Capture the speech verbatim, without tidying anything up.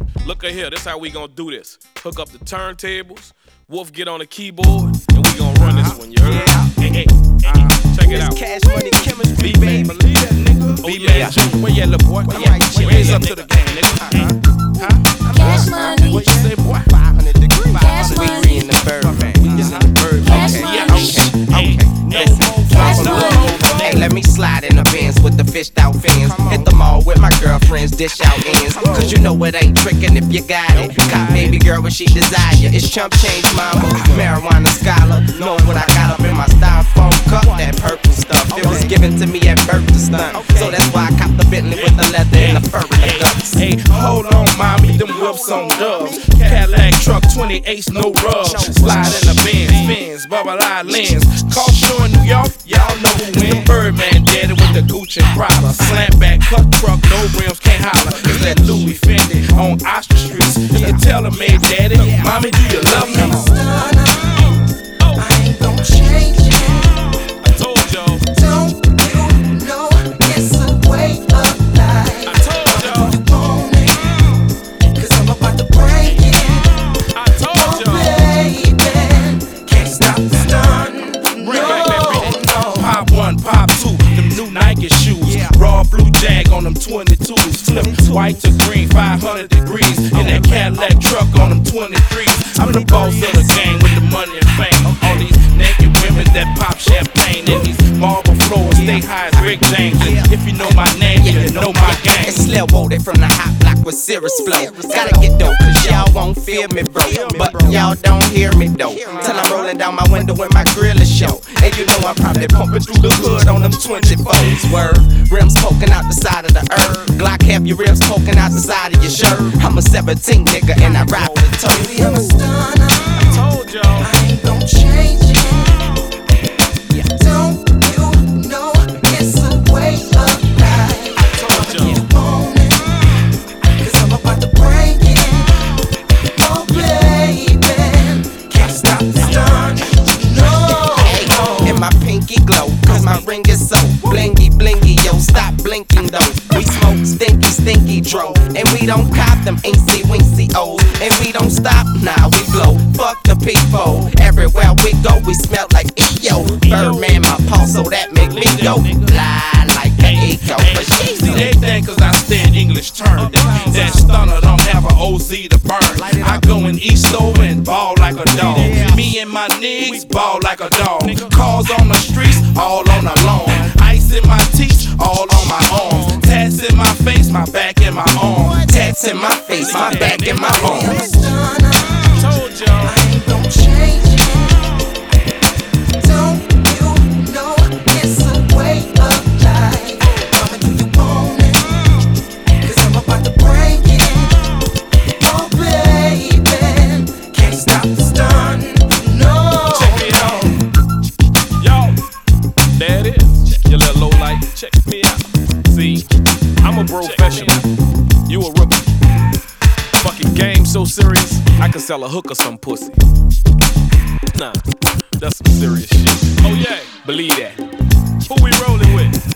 Look at here, this how we gonna do this. Hook up the turntables, Wolf get on the keyboard, and we gonna run this one, you heard? Yeah. Hey, hey, hey, hey, check it out. Cash Money Chemistry, baby. Believe that, nigga. Oh, yeah. Where you at, little boy? Where you at? Raise up to the game, nigga. Huh? Huh? Cash Money. What you say, boy? five hundred degrees. Cash We Money. in the Birdman. We in the Birdman. Cash Okay, Money. yeah, okay, okay. Listen. Cash Money. Hey, let me slide in the Benz with the fished out fins. Hit the mall with my girlfriends, dish out ends. Cause you know it ain't trickin' if you got it. Cop baby girl what she desire. It's chump change mama, marijuana scholar. Know what I got up in my styrofoam cup. That purple stuff, it was given to me at birth to stunt. So that's why I copped the Bentley with the leather and the fur and the guts. Hey, hold on, mommy, them whips on dubs. Cadillac truck, twenty-eights, no rubs. Slide in the Benz, Benz, bubble eye lens. Car show in New York, y'all know who win. Birdman daddy with the Gucci Prada. Slant back, cut truck, no rims, can't holler. It's that Louis Fendi on Oxford Streets. It's the tailor-made daddy. Mommy, do you love me? I ain't gon' change it. I told y'all. Don't you know it's a way of life? I told y'all. You want it? Cause I'm about to break it. I told Oh, y'all. baby, can't stop the stun. Bring back that beat. No, no. Pop one, pop two, them new Nike shoes. Raw blue jag on them twenty-twos. Flip white to green, five hundred degrees. In that Cadillac truck on them twenty-threes. I'm the boss of the game with the money and fame. All these naked women that pop champagne. And these marble floors stay high as Rick James. And if you know my name, you know my game. It's Slell Wolded from the hot block with serious flow. Gotta get dope, cause y'all won't feel me, bro. But y'all don't hear me, though. Till I'm rolling down my window when my grill is show. And you know I'm probably pumping through the hood on them twenty-fours. Word, rims poking out the side of the earth. Glock have your rims poking out the side of your shirt. I'm a seventeen nigga and I ride with the Baby, I'm a toe. stunner. I told y'all. I ain't gon' change it. Don't you know it's a way of life? I told y'all. You want it? Cause I'm about to break it. Oh, baby, can't stop the stun. No, Hey, and my pinky glow, cause my ring is so blingy blingy, yo, stop blinking though. We smoke stinky stinky dro, and we don't cop them incy wincy O's, and we don't stop, nah, we blow, fuck the people. Everywhere we go, we smell like E O. Birdman my pulse, so that make me go fly like an eco. But she's See, they think cause I stand English term that, that stunner don't have a O Z to burn. I go in East over and ball like a dog. Me and my niggas ball like a dog. Cars on the streets, all on the lawn. Ice in my teeth, all on my arms. Tats in my face, my back and my arm. tats in my face, my back and my I'm a arms. stunner. Told y'all. I ain't gon' change it. Don't you know it's a way of life? Mama, do you want it? Cause I'm about to break it. Oh, baby, can't stop the stun. No. Check it out. Yo, there it is. Check your little low light. Check me out. See, I'm a professional. You a rookie. Fucking game so serious, I can sell a hooker some pussy. Nah, that's some serious shit. Oh yeah, believe that. Who we rolling with?